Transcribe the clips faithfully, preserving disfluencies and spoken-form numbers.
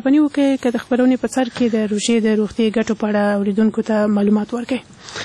مهرباني وکړئ که د خپرونې په سر کې د روژې د روغتیایي ګټو په اړه اورېدونکو ته معلومات ورکړئ.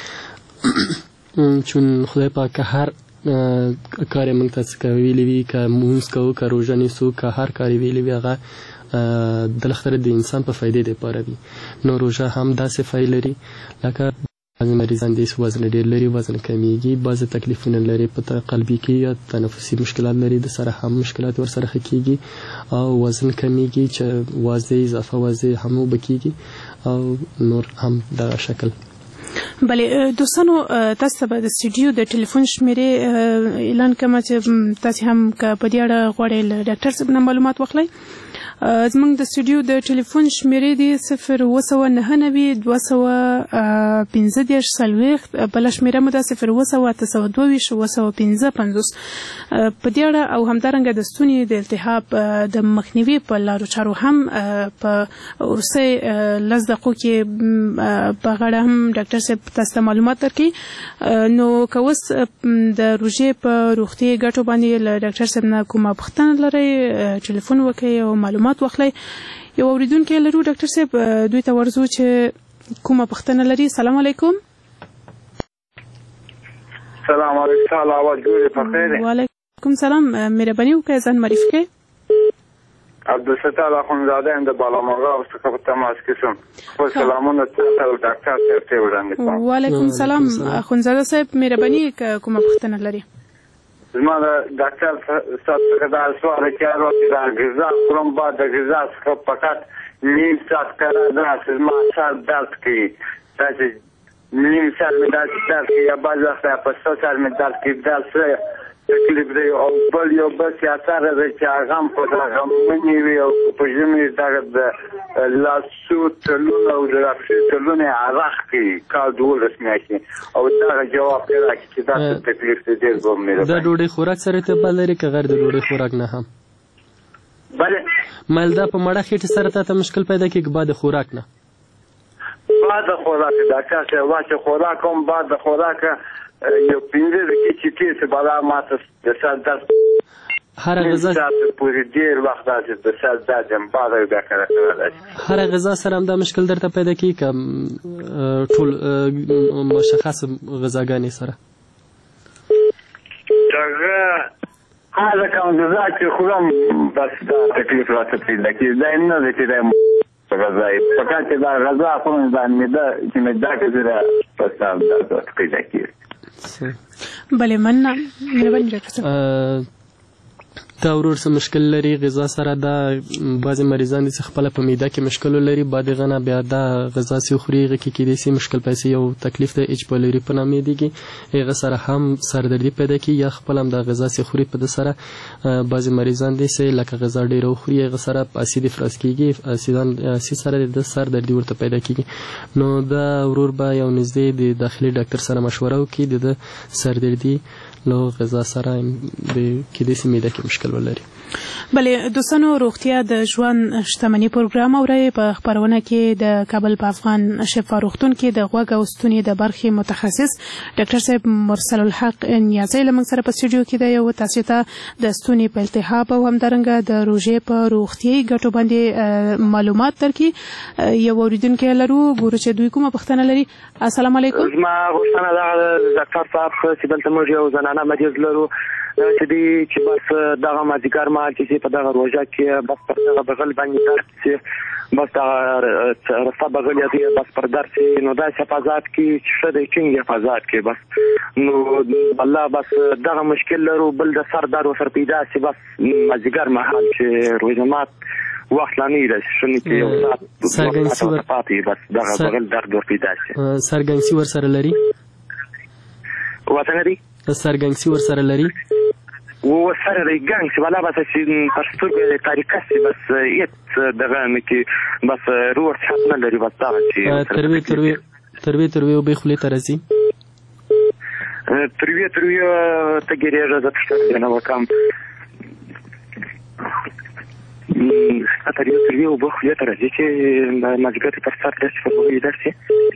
چون خدای پاک که هر کار موږ ته څه ویلي وي، که مونځ کوو، که روژه نیسو، که هر کار ویلي وي هغه بالاخره د انسان په فایدې دپاره وي. نو روژه هم داسې فایده لري لکه بعضې مریضان دي وزن ډېر لري، وزن کمیږي، بعضې تکلیفونه لري په قلبي کې یا تنفسي مشکلات لري، د سره هم مشکلات ورسره ښه کېږي او وزن کمیږي چې وازدې اضافه وازدې هم اوبه کېږي او نور هم دغه شکل. بله دوستانو، تاسو ته به د سټوډیو د ټلیفون شمیرې اعلان کوم چې تاسو هم که په دې اړه غواړئ له ډاکټر صاحب نه معلومات واخلئ. زموږ د سټوډیو د ټلیفون شمیرې دي صفر اووه سوه نهه نوي دوه سوه پنځه دېرش څلوېښت، بله شمیره مو ده صفر اووه سوه اته سوه دوه ویشت اووه سوه پنځه پنځوس. په دې اړه او همدارنګه د ستوني د التهاب د مخنیوي په لارو چارو هم په وروستۍ لس دقیقو کې په غاړه هم ډاکټر صاحب تاسو ته معلومات درکړي. نو که اوس د روژې په روغتیایي ګټو باندې له ډاکټر صاحب نه کومه پوښتنه لرئ ټلیفون وکړئ او معلومات واخلئ. یو اورېدونکی لرو ډاکټر صاحب، دوی ته ورځو چې کومه پوښتنه لري. سلام علیکم. سلام علیکم. آواز ګورې په خیر؟ وعلیکم سلام. مهرباني وکړئ ځان معرفي کړئ. عبدالستار اخوندزاده یم د بالامرغاب څخه په تماس کې شوم. خپل سلامونه تاسو او ډاکټر صاحب ته وړاندې کوم. وعلیکم سلام اخوندزاده صاحب، مهرباني که کومه پوښتنه لري. زما د ډاکټر صاحب څخه دا سوال کېږي چې دا غذا خورم، بعد د غذا څخه فقط نیم ساعت کار نه زما سر درد کوي. داسې نیم ساعت مې داسې درد کوي یا بعض وخت په څو ساعت مې درد کوي. داسې تکلیف دی او بل یو بل سیاستره دی چې هغه هم په دغه منې وي او په ژمي دغه د لاسو تلونه او د لاسو تلونه یې عرق کوي کال دولس میاشتې او دغه جواب کې راکړي چې داسې تکلیف دی ډېر به مې د ډوډۍ خوراک سره ارتباط لري که غیر د ډوډۍ خوراک نه هم؟ بله مایل دا په مړه خېټې سره تا ته مشکل پیدا کېږي بعد خوراک نه؟ بعد خوراک ډاکټر صاحب واچې خوراک هم بعد خوراک یو پنځه دقیقې چې تېر شي بلا ماته د سر درد هره غذا پورې ډېر وخت داسې د سر درد یم بعد بیا کله کله داسې هره غذا سره هم دا مشکل درته پیدا کېږي که ټول مشخص غذاګانې سره؟ دغه هغه کوم غذا چې خورم بس دا تکلیف راته پیدا کېږي. دا نه دی چې دا غذا فقط چې دا غذا خورم دا معده چې معده کې زره په سر درد پیدا کېږي. بله مننه. مهرباني ډاکټر صاحب. دا ورور څه مشکل لري غذا سره، دا بعضې مریضان دي چې خپله په معده کې مشکل ولري، بعد هغه نه بیا دا غذا چې وخوري هغه کې کیدای شي مشکل پیدا شي. یو تکلیف د ایچ پایلوري په نامه یادېږي، هغه سره هم سردردي پیدا کېږي یا خپل هم دا غذا چې خوري په ده سره بعضې مریضان دي چې لکه غذا ډېره وخوري هغه سره اسید افراز کېږي، اسیدان اسید سره د سردردي ورته پیدا کېږي. نو دا ورور به یو نږدې د داخلي ډاکټر سره مشوره وکړي د ده سردردي له غذا سره د کېدای شي معده کې مشکل ولري. بله دوستانو، روغتیا د ژوند شتمني پروګرام اورئ. په خپرونه کې د کابل په افغان شفا روغتون کې د غوږ او ستوني د برخې متخصص ډاکټر صاحب مرسل الحق نیازی له موږ سره په سټوډیو کې دی او تاسو ته د ستوني په التهاب او همدارنګه د روژې په روغتیایي ګټو باندې معلومات درکړي. یو اورېدونکی لرو، ګورو چې دوی کومه پوښتنه لري. السلام علیکم. زما پوښتنه دا ده ډاکټر صاحب چې دلته موږ یو زنانه مریض لرو چې دی چې بس دغه مازدیګر مهال چې په دغه روژه کې بس پر دغه بغل باندې درد چې بس دغه رسته بغل یې بس پر درد چې نو داسې حفاظات کې چې ښه دی ټینګ حفاظات کې بس نو الله بس دغه مشکل لرو. بل د سر درد ورسره پیدا شي بس مازدیګر مهال چې روژه مات وخت لا نه دی شنو کې یو ساعت سرګنسي ور پاتې بس دغه بغل درد ور پیدا شي. سرګنسي ور سره لري؟ وته لري سرګنسي ور سره لري؟ و سره دی ګنګ چې والا بس چې پر سترګې طریقه چې بس هیڅ دغه نه کې بس روړ څه نه لري بس دا چې تروي تروي تروي تروي به خولې ته راځي تروي تروي ته ګریږي زه څه نه وکم تروي تروي او به خولې ته راځي چې ماجګه ته تر څو په وګړي درسي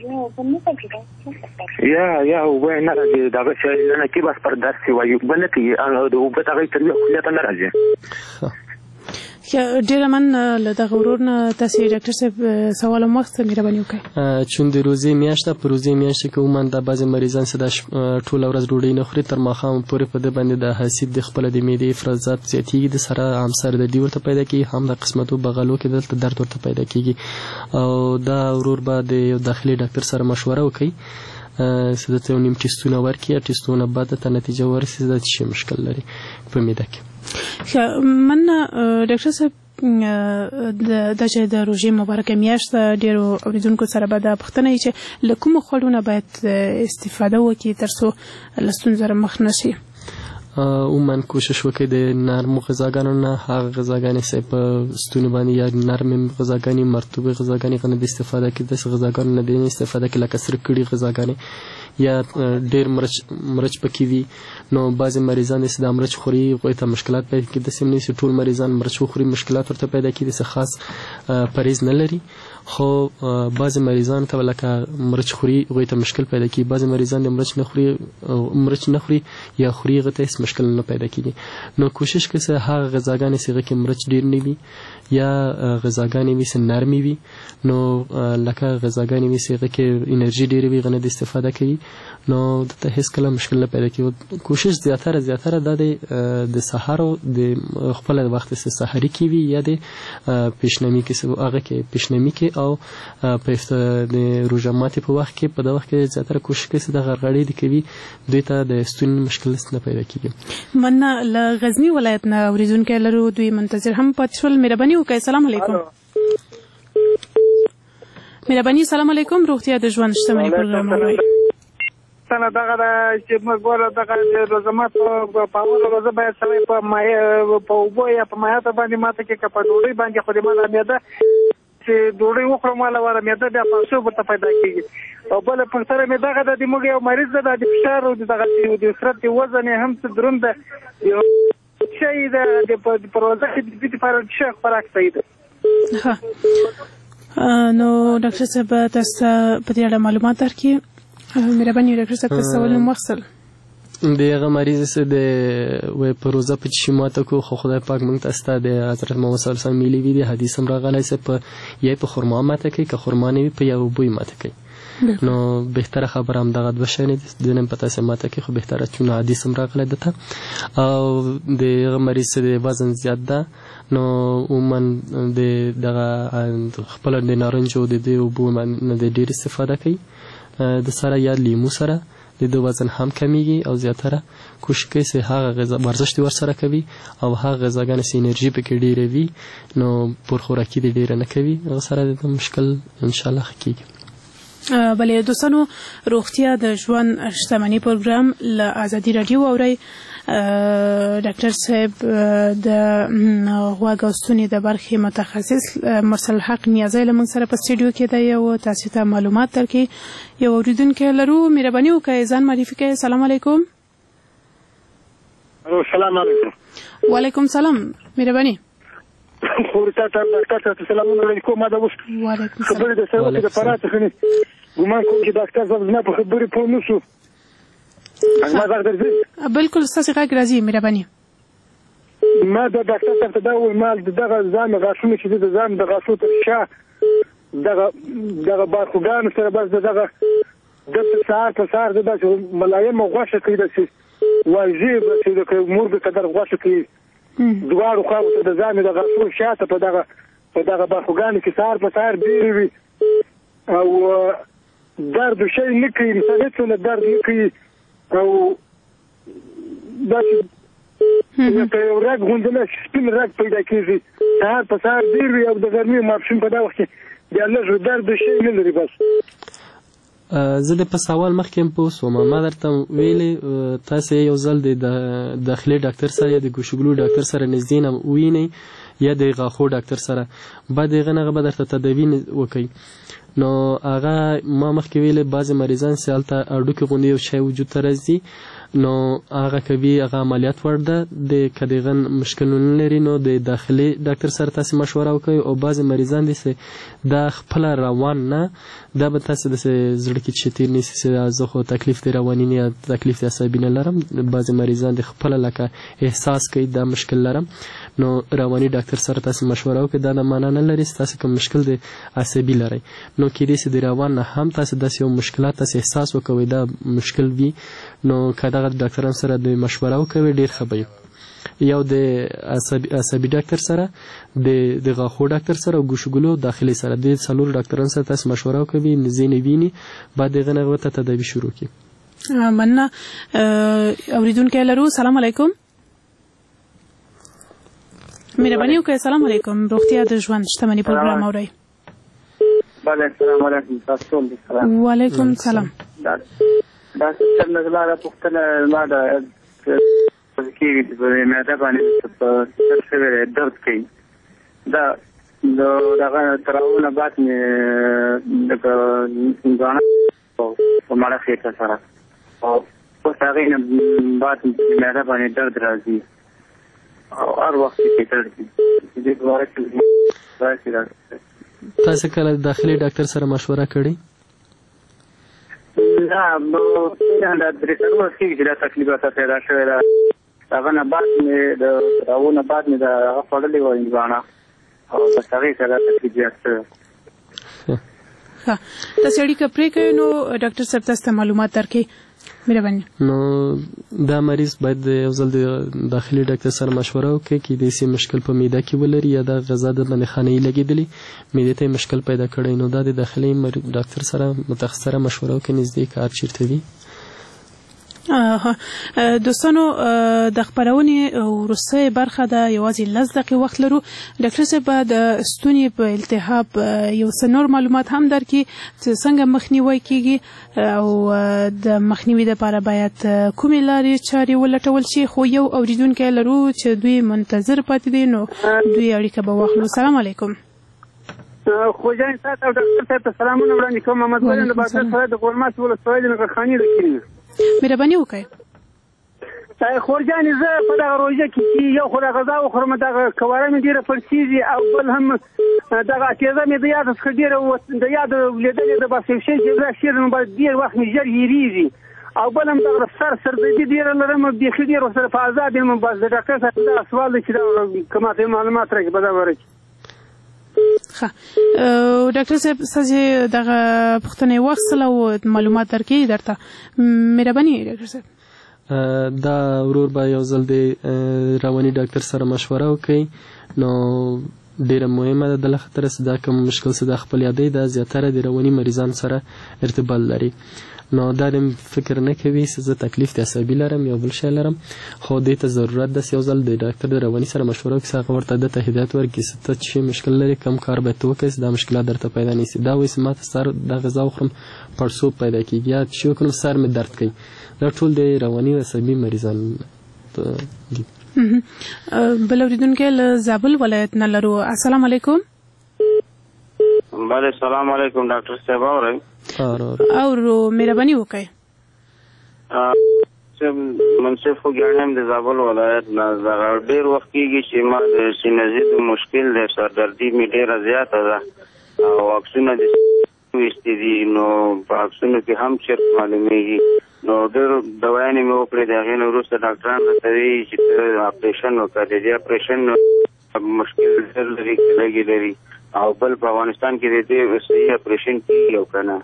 یا یا و نه راځي دا چې نه کې بس پر درس وایي بل کې او د وبته غي تروي خولې ته نه راځي. ډېره من له دغه ورور نه تاسې ډاکټر صاحب سوال هم وخت مهرباني وکړئ. چون د روزې میاشت ده، په روزې میاشت کې عموما دا بعضې مریضان چې دا ټوله ورځ ډوډۍ نه خوري، تر ماښام پورې په ده باندې د حاسید د خپله د معدې افرازات زیاتېږي، د سره هم سردردي ورته پیدا کېږي، هم د قسمتو بغلو کې دلته درد ورته پیدا کېږي. او دا ورور به د یو داخلي ډاکټر سره مشوره وکړي چې دته یو نیم ټسټونه ورکړي، ټسټونه بعد ته نتیجه ورسېږي دا څه مشکل لري په معده کې. من ډاکټر صاحب دا چې د روژې مبارکه میاشت ده، ډېرو اورېدونکو سره به دا پوښتنه وي چې له کومو خوړو نه باید استفاده وکړي تر څو له ستونزو سره مخ نه شي؟ عموما کوشش وکړئ د نرمو غذاګانو نه هغه غذاګانې چې په ستوني باندې یا نرمې غذاګانې، مرطوبې غذاګانې هغه نه د استفاده کړي، داسې غذاګانو نه د استفاده کړي لکه سره کړي غذاګانې یا ډېر مرچ مرچ پکې وي. نو بعضې مریضان چې دا مرچ خوري هغوی ته مشکلات پیدا کېږي، داسې هم نه چې ټول مریضان مرچ وخوري مشکلات ورته پیدا کېږي، داسې خاص پرهیز نه لري. خو بعضې مریضان ته لکه مرچ خوري هغوی ته مشکل پیدا کېږي، بعضې مریضان د مرچ نه خوري مرچ نه خوري یا خوري هغه ته هېڅ مشکل نه پیدا کېږي. نو کوشش کوئ چې هغه غذاګانې چې هغه کې مرچ ډېر نه وي یا غذاګانې وي چې نرمې وي، نو لکه غذاګانې وي چې هغه کې انرژي ډېره وي هغه نه د استفاده کوي، نو دته هېڅ کله مشکل نه پیدا کېږي. کوشش زیاتره زیاتره دا دی د سهارو د خپله وخت چې سحري کې وي یا د پیشنمي کې هغه کې پیشنمي کې او په د روژه ماتي په وخت کې په دغه وخت کې زیاتره کوشش کوي چې د غرغړې د کوي دوی ته د ستوني مشکل نه پیدا کېږي. من له غزني ولایت نه اورېدونکي لرو، دوی منتظر هم پاتې شول. مهرباني وکړئ. سلام علیکم. مهرباني. سلام علیکم. روغتیا د ژوند شتمني پروګرام اورئ. څنګه دغه چې موږ ګوره دغه روژه مات په اوله ورځ باید سړی په مایع په اوبو یا په مایعاتو باندې ماته کې که په ډوډۍ باندې خو د ما د معده چې ډوډۍ وخورم والا واره معده بیا پړسوب ورته پیدا کېږي. او بله پوښتنه مې دغه ده، د موږ یو مریض ده، د فشار او دغه د سرت د وزن یې هم څه دروند ده، یو شی ده په روژه کې د دې لپاره څه خوراک صحیح ده؟ نو ډاکټر صاحب تاسو په دې اړه معلومات درکړي. مهرباني ډاکټر صاحب تاسو سوال مخصل د هغه مریض چې د وې په روزه په چی ماته کو خو خدای پاک مونږ ته ست د حضرت محمد صلی الله علیه وسلم ملي وی دی حدیث هم راغلی چې په یې په خرما ماته کوي که خرما نه وي په یو بوی ماته کوي. نو بهتره خبر هم دغه د بشنه د نن پتا سه ماته کې خو بهتره چون حدیث هم راغلی دته. او د هغه مریض د وزن زیات ده، نو عموما د دغه خپل د نارنج او د دې وبو نه د ډیر استفاده کوي د سره یا لیمو سره د دې وزن هم کمیږي. او زیاتره کوشش کوي چې هغه غذا ورزش ور سره کوي او هغه غذاګانې چې انرژي پکې ډیره وي نو پر خوراکي دې ډیره نه کوي، هغه سره د مشکل ان شاء الله حقيقي. بلې دوستانو، روغتیا د ژوند شتمني پروګرام له ازادي رادیو اورئ. ډاکټر صاحب د غوږ او ستوني د برخې متخصص مرسل حق نیازی له موږ سره په سټوډیو کې دی او تاسو ته معلومات درکړي. یو اوریدونکی لرو، مهرباني وکړئ ځان معرفي کړئ. سلام علیکم. السلام علیکم. وعلیکم سلام. مهرباني. خورتا ته ډاکټر سلام علیکم. ما دا اوس وعلیکم خبرې د سره د پراته خني ګمان کوم چې ډاکټر صاحب زما په خبرې پوه نه شو. ما زړه درځي. بالکل ستاسو غږ راځي. مهرباني. ما د ډاکټر صاحب ته دا وویل ما دغه ځان غاښونه چې د ځان د غاښو تر شا دغه دغه باکوګانو سره بس دغه دلته سهار په سهار داسې ملایمه غوښه کوي، داسې واژې چې د مرغ قدر غوښه کوي دواړو خواو ته د ځان د غاښو شاته په دغه په دغه باکوګانو کې سهار په سهار ډېرې وي او درد شی نه کوي، مثلا هېڅونه درد نه کوي او داسې لکه یو رګ غوندې نه سپین رګ پیدا کېږي سهار په سهار ډېر وي او د غرمې ماپښین په دا وخت کې بیا لږ درد شی نه لري. بس زه د په سوال مخکې هم پوه شوم، ما درته ویلې تاسې یو ځل د داخلي ډاکټر سره یا د ګوشګلو ډاکټر سره نږدې نه ووینئ یا د غاښو ډاکټر سره، بعد هغه نه به درته تداوي وکړي. نو هغه ما مخکې ویلې بعضې مریضان چې هلته هډوکي غوندې یو شی وجود ته راځي نو هغه کوي هغه عملیات وړ ده د کدیغن مشکلونه لري نو د داخلي ډاکټر سره تاسو مشوره وکړئ او بعضې مریضان دي چې دا خپله روان نه دا به تاسو داسې زړه کې چې تیر نیسي چې زه خو تکلیف د رواني نه یا تکلیف د عصبي نه لرم. بعضې مریضان د خپله لکه احساس کوي دا مشکل لرم نو رواني ډاکټر سره تاسو مشوره وکړئ. دا د معنا نه لري چې تاسو کوم مشکل د عصبي لرئ نو کیدای شي د روان نه هم تاسو داسې یو مشکلات تاسو احساس وکوئ دا مشکل وي نو که دغه ډاکټران سره د مشوره وکوي ډېر ښه به وي. یو د عصبي ډاکټر سره د غاښو ډاکټر سره او ګوشګلو داخلي سره د څلورو ډاکټرانو سره تاسو مشوره وکوي ځینې ویني بعد د هغه نه ورته تداوي شروع کړي. مننه. اوریدونکی لرو. سلام علیکم. مهرباني وکړئ. سلام علیکم. روغتیا د ژوند شتمني پروګرام اورئ. بله السلام علیکم. تاسو ټول سلام. وعلیکم سلام. دا څه نظر پوښتنه ما د کېږي چې معده باندې په سر درد کوي دا دغه تراونه بعد مې دغه ځان په ماړه خېټه سره او په هغې نه بعد معده باندې درد راځي او هر وخت کې درد دي دې په اړه کې تاسو کله داخلي ډاکټر سره مشوره کړې؟ نه نو دا درې څلور کېږي چې دا تکلیفات پیدا شوې ده هغه نه بعد مې د راونه بعد مې د هغه خوړلې وه هندواڼه او بس هغې سره تکلیف زیات شوی. ښه تاسو اړیکه پرې کوئ نو ډاکټر صاحب تاسو ته معلومات درکړي. مهرباني. نو دا مریض باید د یو ځل د داخلي ډاکټر سره مشوره وکړي کیدای شي مشکل په معده کې ولري یا د غذا د باندې خانه‌ای لګېدلي معدې ته مشکل پیدا کړی نو دا د داخلي ډاکټر سره متخصصه مشوره وکړي نږدې کار چیرته وي. دوستانو د خبرونې وروستۍ برخه ده یوازې لس دقیقې وخت لرو. ډاکټر صاحب به د ستوني په التهاب یو څه نور معلومات هم درکړي چې څنګه مخنیوی کیږي او د مخنیوي لپاره باید کومې لارې چارې ولټول شي. خو یو اوریدونکی لرو چې دوی منتظر پاتې دي نو دوی اړیکه به واخلو. سلام علیکم. خوجان سات او ډاکټر صاحب ته سلامونه وړاندې کوم. محمد ولي د بازار سره د ګورمات ولسوالۍ د نغرخاني د کلینیک. مهرباني وکړئ. خورجانې زه په دغه روژه کې یو خو د غذا وخورم دغه کواره مې ډېره پړسېږي او بل هم دغه تیزه مې د یاده څخه ډېره د یاده لیدلې ده بس یو شی چې زه شیرم باید ډېر وخت مې ژر هېرېږي او بل هم دغه سر سردردي ډېره لرم بیخي ډېر ورسره په عذاب یم. بس د ډاکټر صاحب دغه سوال دی چې دا که ماته معلومات راکړي په دغه باره کې. ښه ډاکټر صاحب ستاسې دغه پوښتنې واخیستله او معلومات درکوي درته. مهرباني ډاکټر صاحب. دا ورور به یو ځل د رواني ډاکټر سره مشوره وکړي نو ډیره مهمه ده د خطر چې دا کوم مشکل چې د خپل یادې د زیاتره د رواني مریضان سره ارتباط لري نو دا د فکر نه کوي چې زه تکلیف د عصبي لرم یا بل شی لرم خو دې ته ضرورت ده چې یو ځل د ډاکټر د رواني سره مشوره وکړي هغه ورته دته هدایت ورکړي چې ته چې مشکل لري کم کار باید ته وکړې چې دا مشکلات درته پیدا نه شي. دا وایي چې ما ته سر د غذا وخورم پړسوب پیدا کېږي یا چې وکړم سر مې درد کوي. دا ټول د رواني عصبي مریضان دي. بل اوریدونکی له زابل ولایت نه لرو. السلام علیکم. بله سلام علیکم ډاکټر صاحب اورئ؟ اورو. مهرباني وکړئ. منصف خوږیاڼی یم د زابل ولایت نه. ډېر وخت کېږي چې ما د سینه‌زید مشکل دی سردردي مې ډېره زیاته ده او عکسونه د ویستې دي نو په عکسونو کې هم چرت معلومېږي نو ډېرو دوايانې مې وکړې د هغې نه وروسته ډاکټران راته وایي چې ته اپریشن وکړه. د دې اپریشن مشکل ډېر لري که لږې لري او بل په افغانستان کې د دې صحیح اپریشن کېږي او که نه.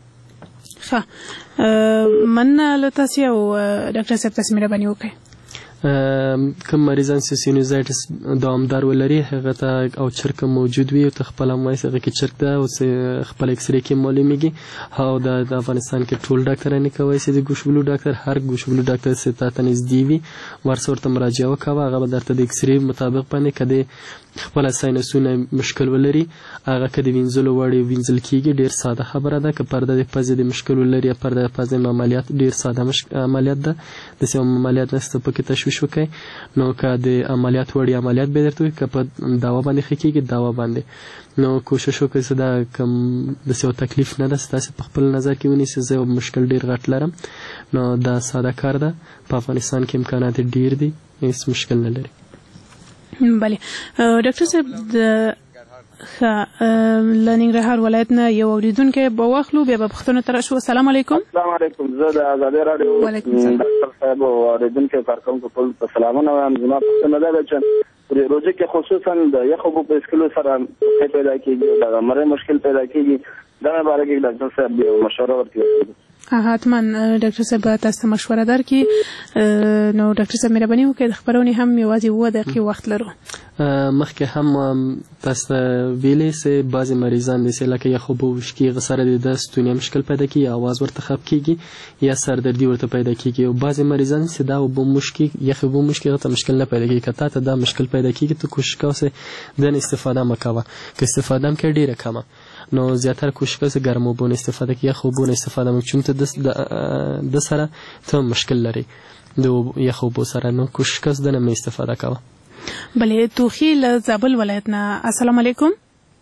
ښه مننه له تاسې او ډاکټر صاحب تاسې مهرباني وکړئ. کوم مریضان چې سینوزایټس دوامدار ولري هغه ته او چرک موجود وي او ته خپل هم وایي هغه کې چرک ده او خپل اکسرې کې معلومیږي او د افغانستان کې ټول ډاکټران نه کوي چې د ګوشبلو ډاکټر هر ګوشبلو ډاکټر چې تا ته نږدې وي ورسره ورته مراجعه وکوه هغه به درته د اکسرې مطابق باندې که د خپل ساینسونه مشکل ولري هغه که د وینځلو وړ وینځل کېږي ډېر ساده خبره ده که پرده د پزې د مشکل ولري یا پرده د پزې عملیات ډېر ساده عملیات ده داسې عملیات نشته پکې تشویش تشویش وکړئ نو که د عملیات وړ عملیات به درته وي که په دوا باندې ښه کېږي دوا باندې نو کوشش وکړئ چې دا کوم داسې یو تکلیف نه ده ستاسې په خپل نظر کې ونیسئ زه یو مشکل ډېر غټ لرم نو دا ساده کار ده په افغانستان کې امکانات ډېر دي هېڅ مشکل نه لري. بله ډاکټر صاحب د ښه له ننګرهار ولایت نه یو اورېدونکی به واخلو بیا به پوښتنو ته راشو. السلام علیکم. السلام علیکم. زه د ازادۍ راډیو ډاکټر صاحب او اورېدونکو کارکوونکو ټول په سلامونه وایم. زما پوښتنه دا ده چې په روژه کې خصوصا د یخو اوبو په څښلو سره ټوخی پیدا کېږي او د مرۍ مشکل پیدا کېږي دغه باره کې ډاکټر صاحب یو مشوره ورکړي. حتما ډاکټر صاحب تاسو ته مشوره درکړي. نو ډاکټر صاحب مهرباني وکړئ د خبرونې هم یوازې اووه دقیقې وخت لرو. مخکې هم تاسو ته ویلې چې بعضې مریضان دي چې لکه یخ اوبه وشکي هغه سره د ستوني مشکل پیدا کېږي اواز ورته خف کېږي یا سردردي ورته پیدا کېږي او بعضې مریضان چې دا اوبه مشکي یخ اوبه مشکي هغه ته مشکل نه پیدا کېږي. که تا ته دا مشکل پیدا کېږي ته کوشش کوه چې د نه استفاده مه کوه. که استفاده هم کوې ډېره کمه نو زیاتره کوشش کوه چې ګرم اوبو نه استفاده کړي یخ اوبو نه استفاده مه چون ته د سره ته مشکل لري د یخ اوبو سره نو کوشش کوه چې د نه مه استفاده کوه. بله توخی له زابل ولایت نه. السلام علیکم.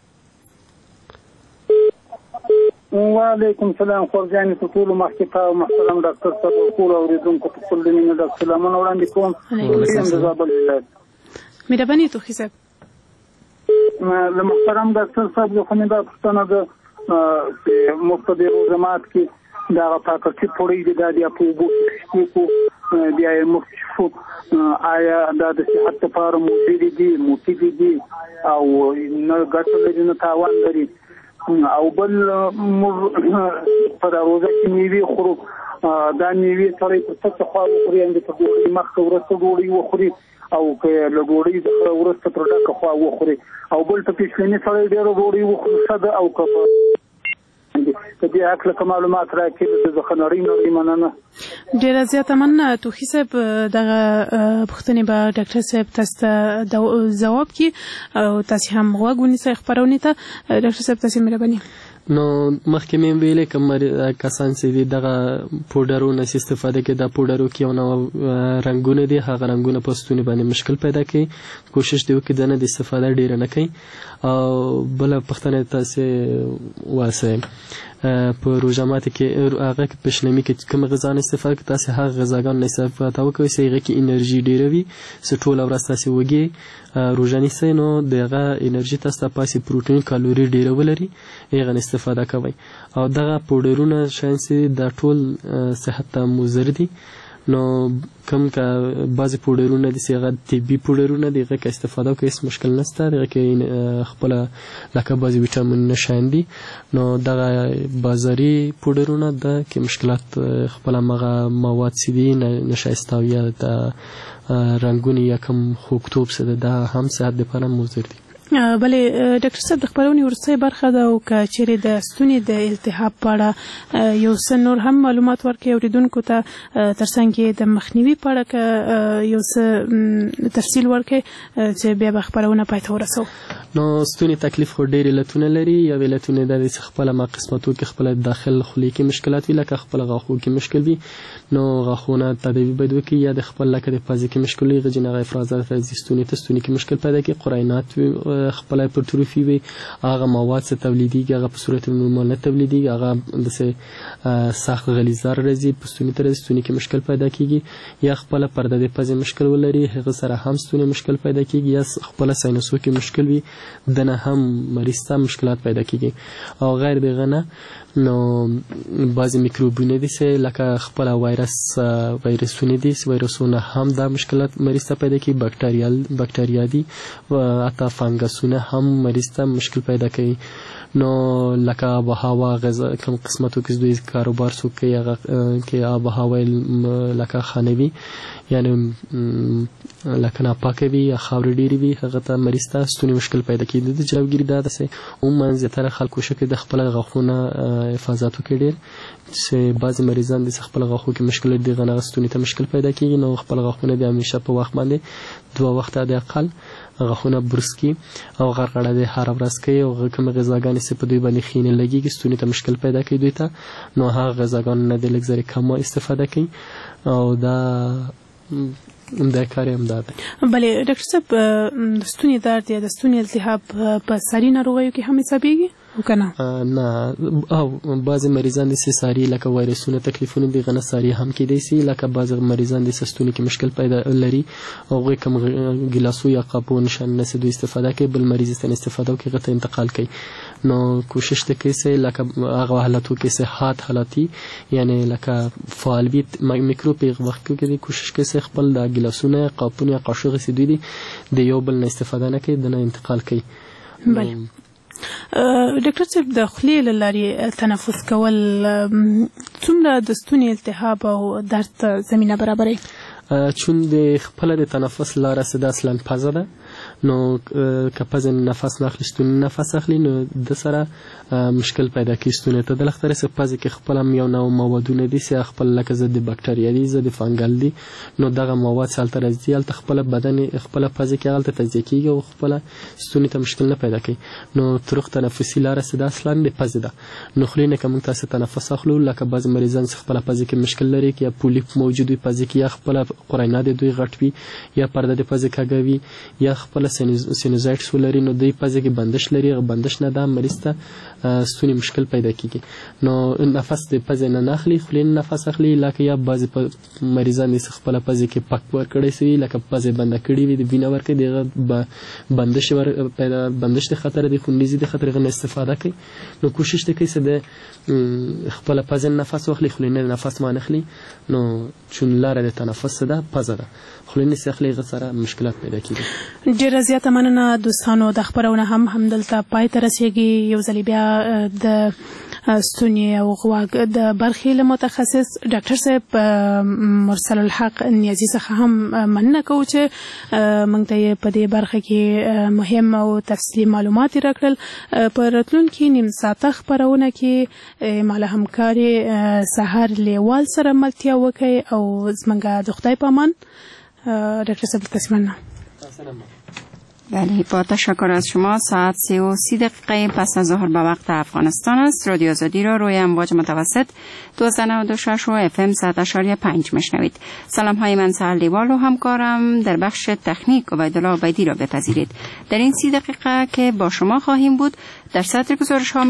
وعلیکم السلام. خورجانې په ټولو محققه او محترم ډاکټر صاحب او ټولو اورېدونکو په خپل د مینې ډک سلامونه وړاندې کوم. یم د زابل ولایت. مهرباني توخی صاحب. له محترم ډاکټر صاحب زه خو مې دا پوښتنه ده چې موږ په دې روزمات کې دغه پاکستي پوړۍ دي دا بیا په اوبو کې څښو بیا یې موږ څښو آیا دا د صحت لپاره مفید دي مفید دي او نه ګټه لري نه تاوان لري او بل موږ په روزه کې میوې خورو دا میوې سړی په څه خوا وخوري یعنې په ډوډۍ مخکې وروسته ډوډۍ وخوري او که له ډوډۍ څخه وروسته پر ډکه خوا وخوري او بل په پیشلني سړی ډېره ډوډۍ وخوري ښه ده او که په دې هکله که معلومات راکړي زه ښه نړۍ نړۍ مننه. ډېره زیاته مننه توخي صاحب. دغه پوښتنې به ډاکټر صاحب تاسو ته ځواب کړي او تاسې هم غوږ ونیسئ خپرونې ته. ډاکټر صاحب تاسې مهرباني. نو مخکې مې ویلې که کسان چې دي دغه پوډرونه چې استفاده کوي دا پوډرو کې یو نوع رنګونه دي هغه رنګونه په ستوني باندې مشکل پیدا کوي کوشش دې وکړي د نه د استفاده ډېره نه کوي. او بله پوښتنه تاسې واسئ په روژه ماتي کې هغه کې پشنمي کې کوم غذا نه استفاده کوي تاسې هغه غذاګان نه استفاده وکړئ چې هغه کې انرژي ډېره وي چې ټوله ورځ تاسې وږي روژه نیسئ نو د هغه انرژي تاسو ته پاسې پروټین کالوري ډېره ولري هغه نه استفاده کوئ. او دغه پوډرونه شیان چې دا ټول صحت ته مضر دي نو کوم که بعضې پوډرونه دي چې هغه طبي پوډرونه دي هغه که استفاده وکړئ هېڅ مشکل نشته هغه کې خپله لکه بعضې ویټامینونه شیان دي نو دغه بازاري پوډرونه ده کې مشکلات خپله همغه مواد چې دي نشایسته او یا د رنګونه یا کوم خوږتوب څه ده دا هم صحت دپاره مضر دي. بله ډاکټر صاحب د خبرونې وروستۍ برخه ده او که چیرې د ستوني د التهاب په اړه یو څه نور هم معلومات ورکړئ اورېدونکو ته ترڅنګ یې د مخنیوي په اړه که یو څه تفصیل ورکړئ چې بیا به خپرونه پای ته ورسوو. نو ستوني تکلیف خو ډېر علتونه لري. یو علتونه دا دي چې خپله ما قسمتو کې خپله داخل خولې کې مشکلات وي لکه خپله غاښو کې مشکل وي نو غاښونه تداوي باید وکړي یا د خپل لکه د پازې کې مشکل وي غجین هغه افرازات راځي ستوني ته ستوني کې مشکل پیدا کړي قرینات وي خپل هایپرټروفي وي هغه مواد څه تولیدېږي هغه په صورت نورمال نه تولیدېږي هغه داسې سخت غلیظار راځي په ستوني ته راځي ستوني کې مشکل پیدا کېږي یا خپله پرده د پزې مشکل ولري هغه سره هم ستوني مشکل پیدا کېږي یا خپله ساینسو کې مشکل وي دنه هم مریض ته مشکلات پیدا کېږي او غیر دغه نه نو بعضې میکروبونه دي چې لکه خپله وایرس وایرسونه دي وایرسونه هم دا مشکلات مریض ته پیدا کوي بکټریال بکټریا دي حتی فنګسونه هم مریض ته مشکل پیدا کوي. نو لکه آب و هوا غذا کوم قسمتو کې دوی کاروبار څوک کوي هغه کې آب و هوا لکه خانوي یعنی لکه ناپاکه وي یا خاورې ډېرې وي هغه ته مریض ته ستوني مشکل پیدا کېږي. د جلوګیري دا ده چې عموما زیاتره خلکو کوشش کوي د خپله غاښونه حفاظت وکړي ډېر چې بعضې مریضان دي چې خپل غاښو کې مشکل لري دغه نه ستوني ته مشکل پیدا کېږي نو خپل غاښونه د همیشه په وخت باندې دوه وخته د اقل غاښونه برس کړي او غرغړه د هره ورځ کوي او کومې غذاګانې چې په دوی باندې خینې لګېږي ستوني ته مشکل پیدا کوي دوی ته نو هغه غذاګانو نه د لږ زرې کم استفاده کوي او دا د کار هم داده. بله ډاکټر صاحب د ستوني درد یا د ستوني التهاب په ساري ناروغیو کې هم حسابېږي او کنه؟ نه، او بعضی مریضان د ساری لکه وایرسونه تکلیفونه دي غنه ساری هم کېدای شي، لکه بعضی مریضان د ستوني کې مشکل پیدا لري او هغوی کوم ګیلاسو یا قابو نشان نسي دوی استفاده کوي، بل مریض ته استفاده کوي غته انتقال کوي. نو کوشش وکړئ چې لکه هغه حالاتو کې صحت حالاتي یعنی لکه فعال وي میکروب په وخت کې کوشش وکړئ چې خپل د ګیلاسونه قابونه یا قاشوغ سي دوی د یو بل نه استفاده نه کوي، د نه انتقال کوي. بله ډاکټر صاحب د خولې له لارې تنفس کول څومره د ستوني التهاب او درد زمینه برابروي؟ چون د خپل د تنفس لاره سده اصلا پزه ده، نو که پزه نفس ناخلی ستوني نفس اخلي نو د سره مشکل پیدا کوي ستوني ته. د لختره سه پزه کې خپل هم یو نوع موادونه دي چې خپل لکه ضد بکټریا دي ضد فنګل دي، نو دغه مواد سالته راځي ال خپل بدن خپل پزه کې غلطه تجزیه کیږي او خپل ستوني ته مشکل نه پیدا کوي. نو طرق تنفسي لاره سده اصلا د پزه ده. نو خلینه کوم تاسو تنفس اخلو لکه بعض مریضان خپل پزه کې مشکل لري یا پولیپ موجود وي پزه کې یا خپل قرینه د دوی غټ وي یا پرده د پزه کاږي یا خپل سینوزایټس ولري، نو دوی پزه کې بندش لري، بندش نه ده مریض ته ستوني مشکل پیدا کیږي. نو نفس د پزه نه ناخلي خلین نفس اخلي، لکه یا بعض مریضان د خپل پزه کې پک ور کړي سي لکه پزه بند کړي وي د وینه ورکې د بندش ور پیدا بندش د خطر د خونریزي د خطر غن استفاده کوي. نو کوشش وکړئ چې د خپل پزه نفس واخلي خلین نفس ما نخلي، نو چون لاره د تنفس ده پزه ده خلین سخلي غسره مشکلات پیدا کیږي. ډیره زیاته مننه دوستانو، د خبرونه هم همدلته پای ته رسیږي. یو ځل بیا د ستوني او غوږ د برخې له متخصص ډاکټر صاحب مرسل الحق نیازي څخه هم مننه کوو چې موږ ته په دې برخه کې مهم او تفصیلي معلومات راکړل. په راتلونکي نیم ساعته خبرونه کې مال همکاري سحر لیوال سره ملتیا وکړي او زمونږ د خدای په امان. ډاکټر صاحب تاسو مننه. بله، با تشکر از شما. ساعت سه و سی دقیقه پس از ظهر به وقت افغانستان است. رادیو آزادی را روی امواج متوسط دویست و نود و شش و اف ام صد اشاریه پنج میشنوید. سلام های من سحر لیوال و همکارم در بخش تکنیک عبیدالله عبیدی را بپذیرید. در این سی دقیقه که با شما خواهیم بود در سطر گزارش ها